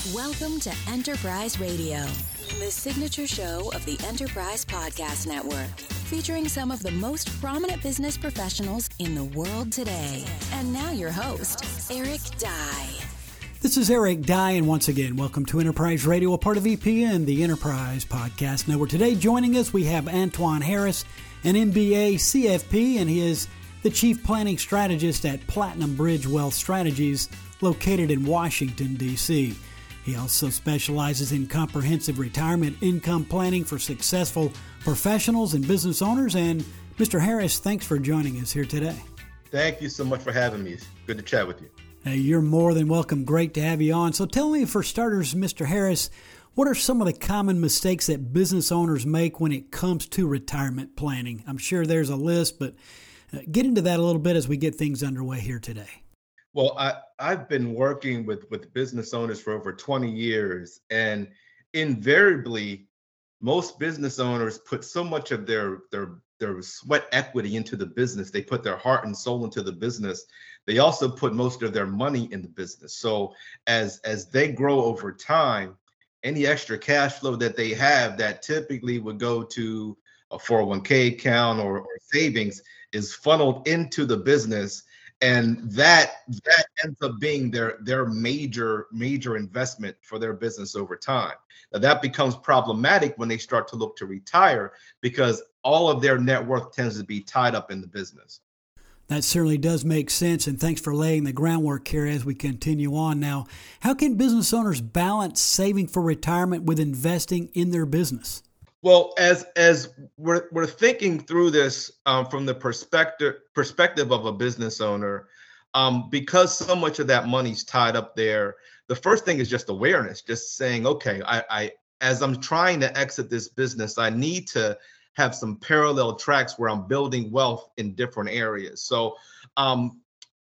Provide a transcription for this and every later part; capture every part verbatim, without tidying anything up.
Welcome to Enterprise Radio, the signature show of the Enterprise Podcast Network, featuring some of the most prominent business professionals in the world today. And now your host, Eric Dye. This is Eric Dye, and once again, welcome to Enterprise Radio, a part of E P N, the Enterprise Podcast Network. Today, joining us, we have Antoine Harris, an M B A C F P, and he is the Chief Planning Strategist at Platinum Bridge Wealth Strategies, located in Washington, D C He also specializes in comprehensive retirement income planning for successful professionals and business owners. And Mister Harris, thanks for joining us here today. Thank you so much for having me. It's good to chat with you. Hey, you're more than welcome. Great to have you on. So tell me, for starters, Mister Harris, what are some of the common mistakes that business owners make when it comes to retirement planning? I'm sure there's a list, but get into that a little bit as we get things underway here today. Well, I, I've been working with, with business owners for over twenty years, and invariably, most business owners put so much of their, their, their sweat equity into the business. They put their heart and soul into the business. They also put most of their money in the business. So as, as they grow over time, any extra cash flow that they have that typically would go to a four oh one k account or, or savings is funneled into the business. And that that ends up being their their major major investment for their business over time. Now that becomes problematic when they start to look to retire, because all of their net worth tends to be tied up in the business. That certainly does make sense, and thanks for laying the groundwork here as we continue on. Now, how can business owners balance saving for retirement with investing in their business? Well, as as we're we're thinking through this um, from the perspective perspective of a business owner, um, because so much of that money's tied up there, the first thing is just awareness, just saying, okay, I, I as I'm trying to exit this business, I need to have some parallel tracks where I'm building wealth in different areas. So um,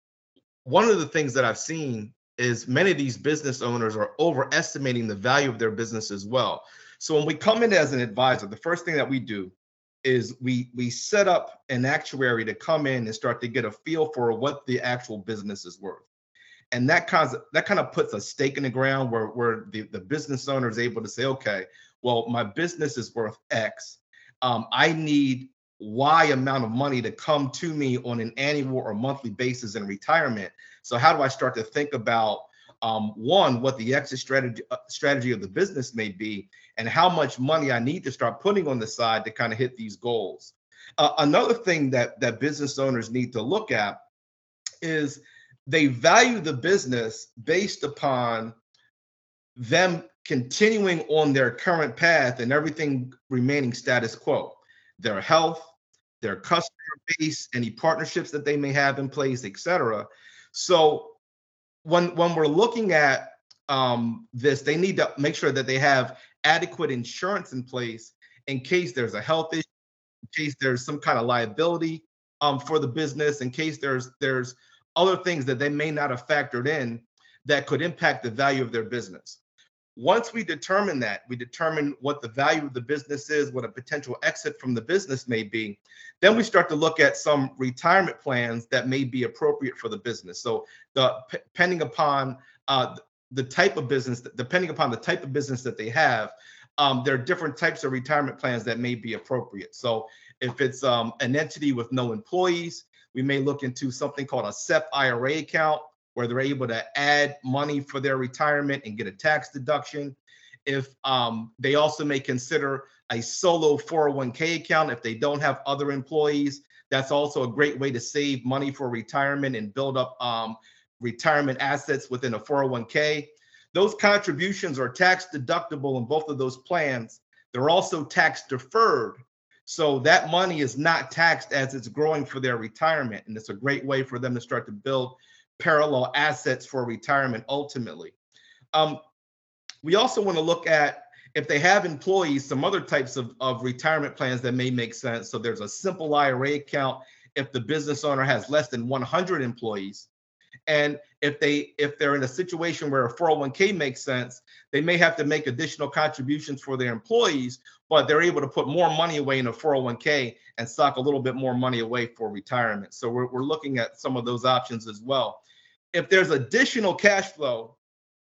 one of the things that I've seen is many of these business owners are overestimating the value of their business as well. So when we come in as an advisor, the first thing that we do is we we set up an actuary to come in and start to get a feel for what the actual business is worth. And that kind of that kind of puts a stake in the ground where, where the, the business owner is able to say, okay, well, my business is worth X. Um, I need Y amount of money to come to me on an annual or monthly basis in retirement. So how do I start to think about Um, one, what the exit strategy uh, strategy of the business may be, and how much money I need to start putting on the side to kind of hit these goals. Uh, another thing that that business owners need to look at is they value the business based upon them continuing on their current path and everything remaining status quo, their health, their customer base, any partnerships that they may have in place, et cetera. So When when we're looking at um, this, they need to make sure that they have adequate insurance in place in case there's a health issue, in case there's some kind of liability um, for the business, in case there's there's other things that they may not have factored in that could impact the value of their business. Once we determine that, we determine what the value of the business is, what a potential exit from the business may be, then we start to look at some retirement plans that may be appropriate for the business. So the depending upon uh, the type of business, depending upon the type of business that they have, um, there are different types of retirement plans that may be appropriate. So if it's um, an entity with no employees, we may look into something called a S E P I R A account, where they're able to add money for their retirement and get a tax deduction. If um, they also may consider a solo four oh one k account if they don't have other employees, that's also a great way to save money for retirement and build up um, retirement assets within a four oh one k. Those contributions are tax deductible in both of those plans. They're also tax deferred. So that money is not taxed as it's growing for their retirement. And it's a great way for them to start to build parallel assets for retirement ultimately. Um, we also want to look at, if they have employees, some other types of, of retirement plans that may make sense. So there's a simple I R A account if the business owner has less than one hundred employees. And if they if they're in a situation where a four oh one k makes sense, they may have to make additional contributions for their employees, but they're able to put more money away in a four oh one k and sock a little bit more money away for retirement. So we're, we're looking at some of those options as well. If there's additional cash flow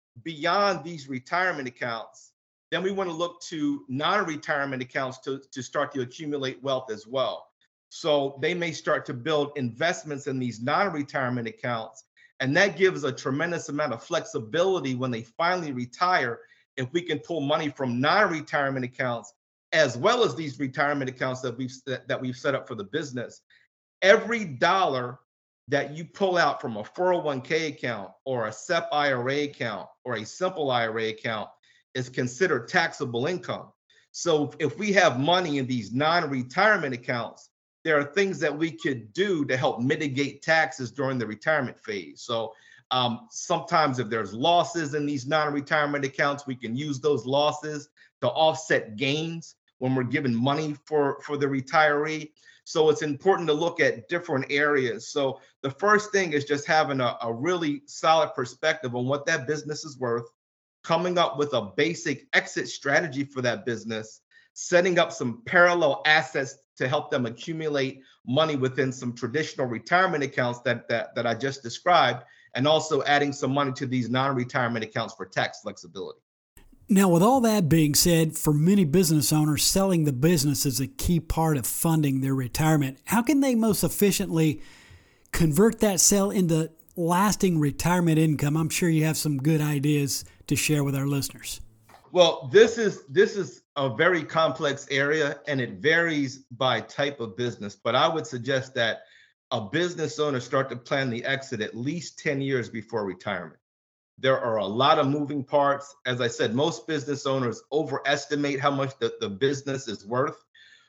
beyond these retirement accounts, then we want to look to non-retirement accounts to, to start to accumulate wealth as well. So they may start to build investments in these non-retirement accounts, and that gives a tremendous amount of flexibility when they finally retire. If we can pull money from non-retirement accounts as well as these retirement accounts that we've that, that we've set up for the business, every dollar that you pull out from a four oh one k account or a S E P I R A account or a simple I R A account is considered taxable income. So if we have money in these non-retirement accounts, there are things that we could do to help mitigate taxes during the retirement phase. So um, sometimes if there's losses in these non-retirement accounts, we can use those losses to offset gains when we're giving money for, for the retiree. So it's important to look at different areas. So the first thing is just having a, a really solid perspective on what that business is worth, coming up with a basic exit strategy for that business, setting up some parallel assets to help them accumulate money within some traditional retirement accounts that, that, that I just described, and also adding some money to these non-retirement accounts for tax flexibility. Now, with all that being said, for many business owners, selling the business is a key part of funding their retirement. How can they most efficiently convert that sale into lasting retirement income? I'm sure you have some good ideas to share with our listeners. Well, this is this is a very complex area, and it varies by type of business. But I would suggest that a business owner start to plan the exit at least ten years before retirement. There are a lot of moving parts. As I said, most business owners overestimate how much the, the business is worth.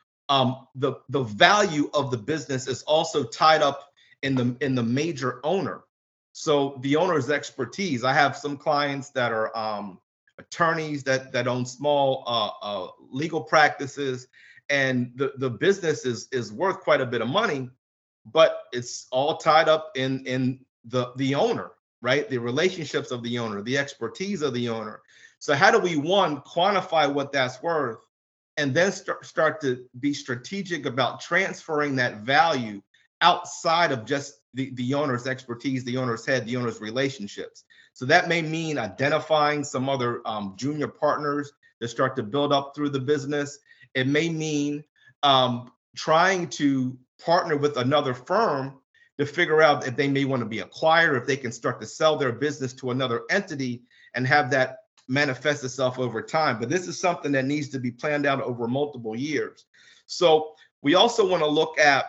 Um, the, the value of the business is also tied up in the, in the major owner. So the owner's expertise. I have some clients that are um, attorneys that, that own small uh, uh, legal practices, and the, the business is, is worth quite a bit of money, but it's all tied up in, in the, the owner, right? The relationships of the owner, the expertise of the owner. So how do we, one, quantify what that's worth, and then start, start to be strategic about transferring that value outside of just the, the owner's expertise, the owner's head, the owner's relationships. So that may mean identifying some other um, junior partners to start to build up through the business. It may mean um, trying to partner with another firm to figure out if they may want to be acquired, if they can start to sell their business to another entity and have that manifest itself over time. But this is something that needs to be planned out over multiple years. So we also want to look at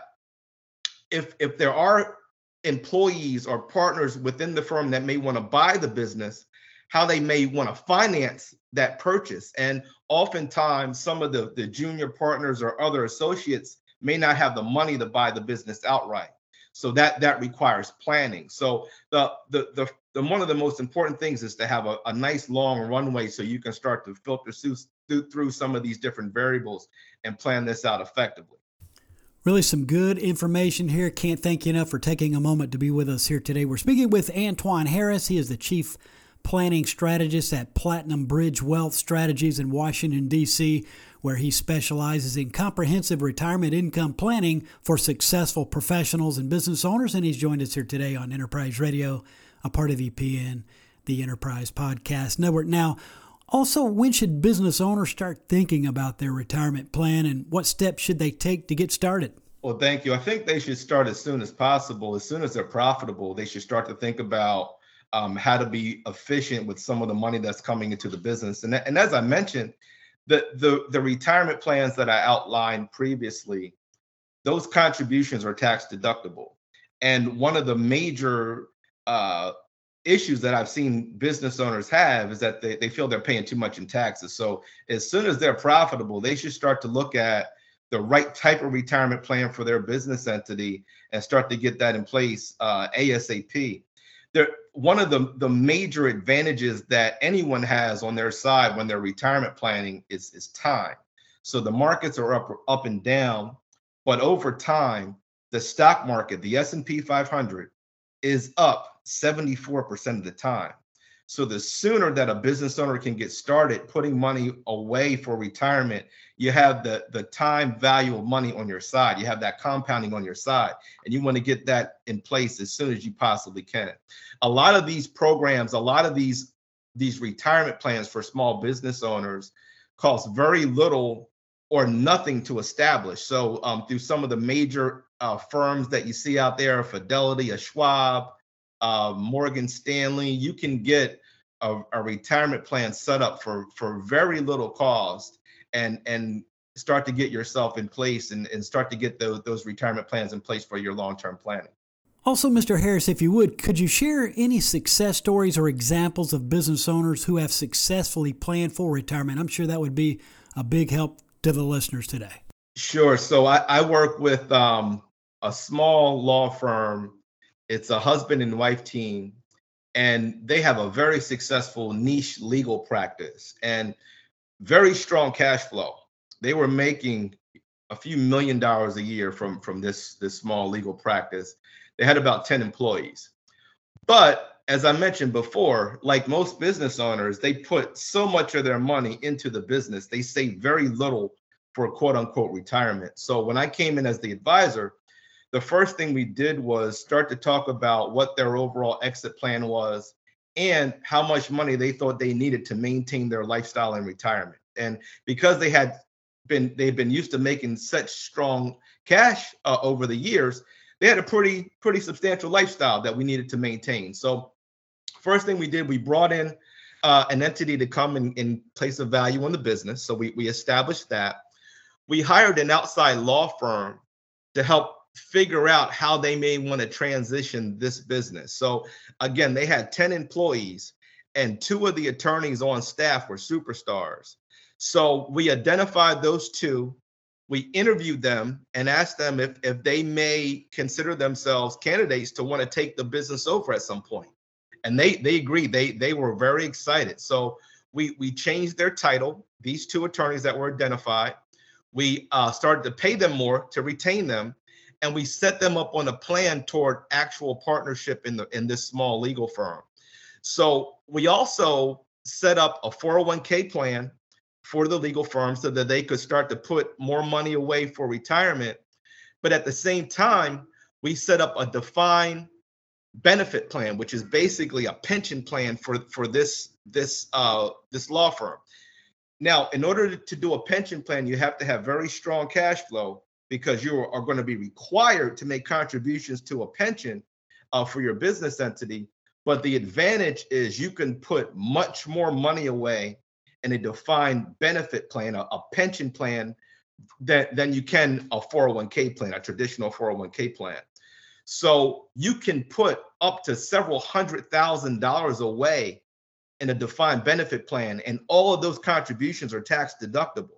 if, if there are employees or partners within the firm that may want to buy the business, how they may want to finance that purchase. And oftentimes some of the, the junior partners or other associates may not have the money to buy the business outright. So that that requires planning. So the the the, the one of the most important things is to have a, a nice long runway so you can start to filter through, through some of these different variables and plan this out effectively. Really some good information here. Can't thank you enough for taking a moment to be with us here today. We're speaking with Antoine Harris. He is the Chief Planning Strategist at Platinum Bridge Wealth Strategies in Washington, D C, where he specializes in comprehensive retirement income planning for successful professionals and business owners. And he's joined us here today on Enterprise Radio, a part of E P N, the Enterprise Podcast Network. Now, also, when should business owners start thinking about their retirement plan, and what steps should they take to get started? Well, thank you. I think they should start as soon as possible. As soon as they're profitable, they should start to think about um, how to be efficient with some of the money that's coming into the business. And, and as I mentioned, the, the, the retirement plans that I outlined previously, those contributions are tax deductible. And one of the major uh, issues that I've seen business owners have is that they, they feel they're paying too much in taxes. So as soon as they're profitable, they should start to look at the right type of retirement plan for their business entity and start to get that in place uh, ASAP. There, one of the, the major advantages that anyone has on their side when they're retirement planning is, is time. So the markets are up, up and down, but over time, the stock market, the S and P five hundred, is up seventy-four percent of the time. So the sooner that a business owner can get started putting money away for retirement, you have the, the time value of money on your side. You have that compounding on your side, and you want to get that in place as soon as you possibly can. A lot of these programs, a lot of these these retirement plans for small business owners cost very little or nothing to establish. So um, through some of the major uh, firms that you see out there, Fidelity, a Schwab, uh, Morgan Stanley, you can get a, a retirement plan set up for, for very little cost and, and start to get yourself in place and, and start to get those, those retirement plans in place for your long-term planning. Also, Mister Harris, if you would, could you share any success stories or examples of business owners who have successfully planned for retirement? I'm sure that would be a big help to the listeners today. Sure. So I, I work with um, a small law firm. It's a husband and wife team, and they have a very successful niche legal practice and very strong cash flow. They were making a few million dollars a year from, from this, this small legal practice. They had about ten employees. But as I mentioned before, like most business owners, they put so much of their money into the business, they save very little for quote unquote retirement. So when I came in as the advisor, the first thing we did was start to talk about what their overall exit plan was and how much money they thought they needed to maintain their lifestyle in retirement. And because they had been, they've been used to making such strong cash uh, over the years, they had a pretty, pretty substantial lifestyle that we needed to maintain. So first thing we did, we brought in uh, an entity to come and, and place a value on the business. So we, we established that. We hired an outside law firm to help figure out how they may want to transition this business. So again, they had ten employees and two of the attorneys on staff were superstars. So we identified those two. We interviewed them and asked them if, if they may consider themselves candidates to want to take the business over at some point. And they they agreed. They they were very excited. So we we changed their title, these two attorneys that were identified. We uh, started to pay them more to retain them. And we set them up on a plan toward actual partnership in the in this small legal firm. So we also set up a four oh one k plan for the legal firm so that they could start to put more money away for retirement. But at the same time, we set up a defined benefit plan, which is basically a pension plan for, for this, this, uh, this law firm. Now, in order to do a pension plan, you have to have very strong cash flow because you are going to be required to make contributions to a pension uh, for your business entity. But the advantage is you can put much more money away in a defined benefit plan, a, a pension plan, than, than you can a four oh one k plan, a traditional four oh one k plan. So you can put up to several hundred thousand dollars away in a defined benefit plan, and all of those contributions are tax deductible.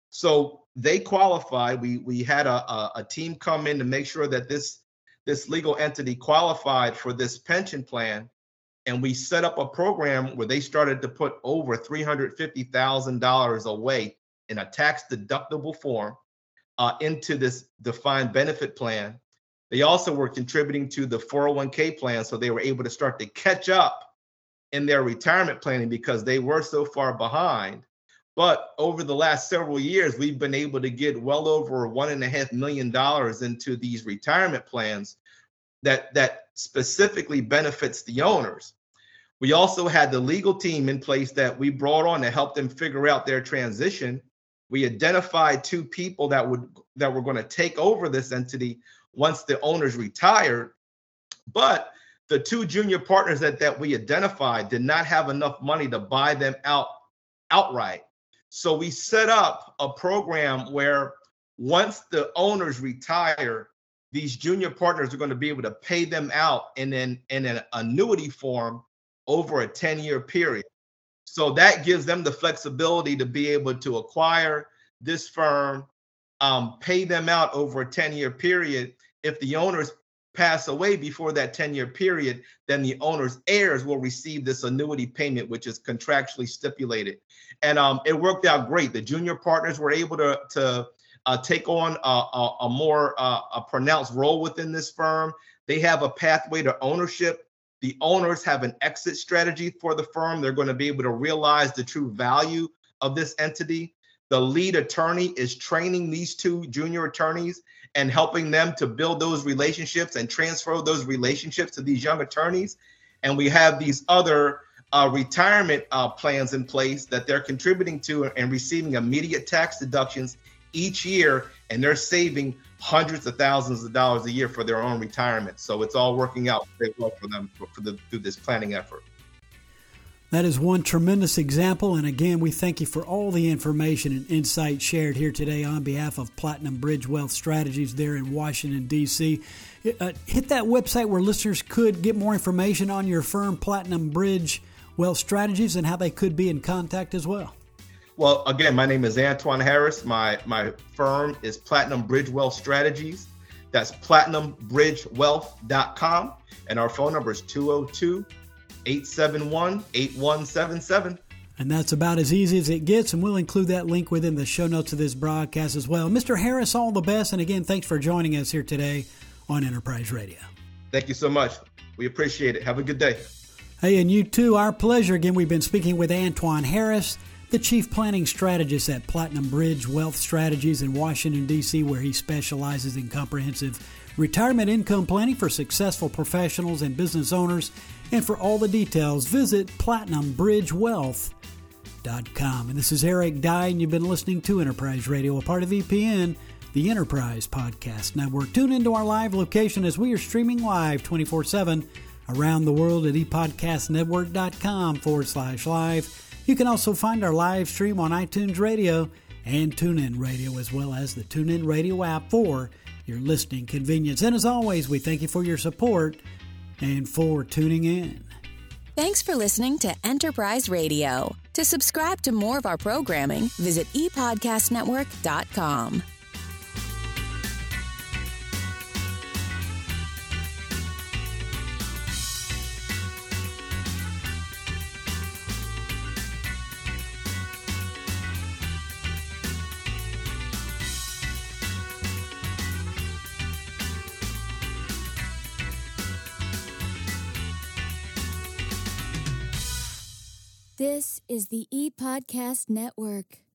So they qualify. We we had a, a, a team come in to make sure that this, this legal entity qualified for this pension plan. And we set up a program where they started to put over three hundred fifty thousand dollars away in a tax deductible form uh, into this defined benefit plan. They also were contributing to the four oh one k plan, so they were able to start to catch up in their retirement planning because they were so far behind. But over the last several years, we've been able to get well over one and a half million dollars into these retirement plans that, that specifically benefits the owners. We also had the legal team in place that we brought on to help them figure out their transition. We identified two people that would that were going to take over this entity once the owners retired. But the two junior partners that, that we identified did not have enough money to buy them out outright. So we set up a program where once the owners retire, these junior partners are going to be able to pay them out in an, in an annuity form over a ten-year period. So that gives them the flexibility to be able to acquire this firm, um, pay them out over a ten-year period. If the owners pass away before that ten-year period, then the owner's heirs will receive this annuity payment, which is contractually stipulated. And um, it worked out great. The junior partners were able to, to uh, take on a, a, a more uh, a pronounced role within this firm. They have a pathway to ownership. The owners have an exit strategy for the firm. They're going to be able to realize the true value of this entity. The lead attorney is training these two junior attorneys and helping them to build those relationships and transfer those relationships to these young attorneys. And we have these other uh, retirement uh, plans in place that they're contributing to and receiving immediate tax deductions each year, and they're saving hundreds of thousands of dollars a year for their own retirement. So it's all working out very well for them for, for the, through this planning effort. That is one tremendous example. And again, we thank you for all the information and insight shared here today on behalf of Platinum Bridge Wealth Strategies there in Washington, D C. Uh, hit that website where listeners could get more information on your firm, Platinum Bridge Wealth Strategies, and how they could be in contact as well. Well, again, my name is Antoine Harris. My my firm is Platinum Bridge Wealth Strategies. That's platinum bridge wealth dot com. And our phone number is two oh two, eight seven one, eight one seven seven. And that's about as easy as it gets, and we'll include that link within the show notes of this broadcast as well. Mister Harris, all the best. And again, thanks for joining us here today on Enterprise Radio. Thank you so much. We appreciate it. Have a good day. Hey, and you too. Our pleasure. Again, we've been speaking with Antoine Harris, the Chief Planning Strategist at Platinum Bridge Wealth Strategies in Washington, D C, where he specializes in comprehensive retirement income planning for successful professionals and business owners. And for all the details, visit platinum bridge wealth dot com. And this is Eric Dye, and you've been listening to Enterprise Radio, a part of E P N, the Enterprise Podcast Network. Tune into our live location as we are streaming live twenty-four seven around the world at epodcastnetwork.com forward slash live. You can also find our live stream on iTunes Radio and TuneIn Radio, as well as the TuneIn Radio app for your listening convenience. And as always, we thank you for your support and for tuning in. Thanks for listening to Enterprise Radio. To subscribe to more of our programming, visit e podcast network dot com. This is the ePodcast Network.